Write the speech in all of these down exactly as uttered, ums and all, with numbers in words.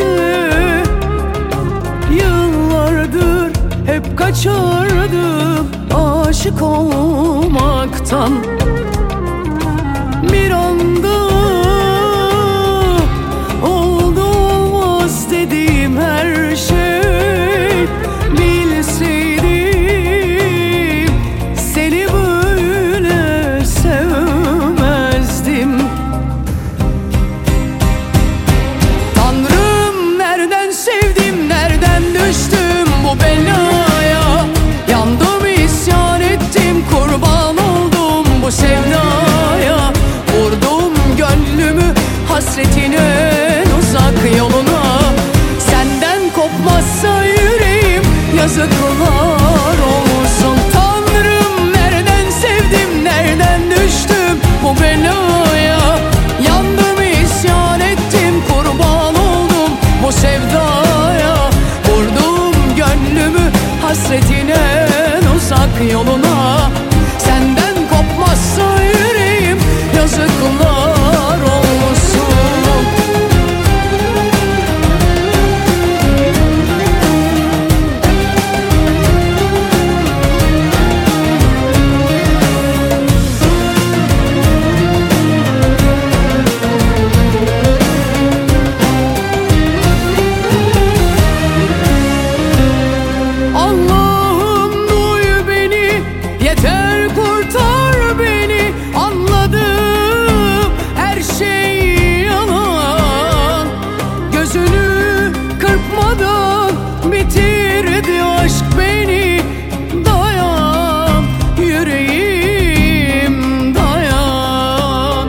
gece. Yıllardır hep kaçardım aşık olmaktan. Bir anda oldu olmaz dediğim her şey. Bilseydim seni böyle sevmezdim. Tanrım, nereden sevdim, nereden düştüm bu belaya? Yandım, isyan ettim, kurban oldum bu sevdaya. Vurdum gönlümü hasretin en uzak yoluna. Senden kopmazsa yüreğim yazıklar olsun. Tanrım, nereden sevdim, nereden düştüm bu belaya? Yandım, isyan ettim, kurban oldum bu sevdaya. Vurdum gönlümü hasretin en uzak yoluna. Senden kopmazsa yüreğim yazıklar olsun. Allah'ım, duy beni, yeter kurtar beni. Anladım, her şey yalan. Gözünü kırpmadan bitirdi aşk beni. Dayan yüreğim, dayan.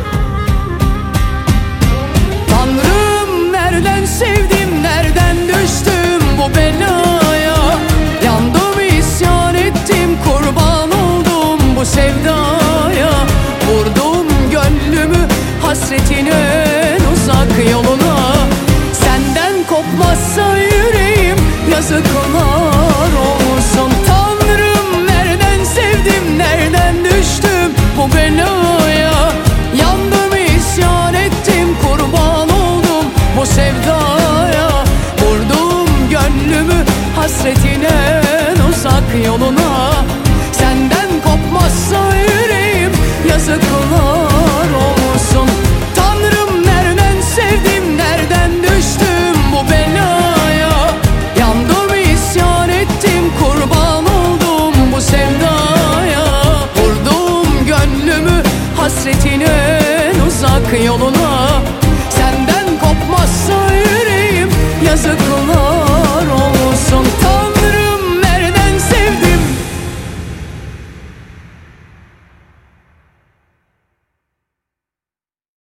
Tanrım, nereden sevdim, nereden düştüm bu belaya? Yandım, isyan ettim, kurban oldum bu sevdaya. Vurdum gönlümü hasretin en uzak yoluna. Senden kopmazsa yüreğim yazıklar olsun. Tanrım, nereden sevdim, nereden düştüm bu belaya? Yandım, isyan ettim, kurban oldum bu sevdaya. Vurdum gönlümü hasretin en uzak yoluna.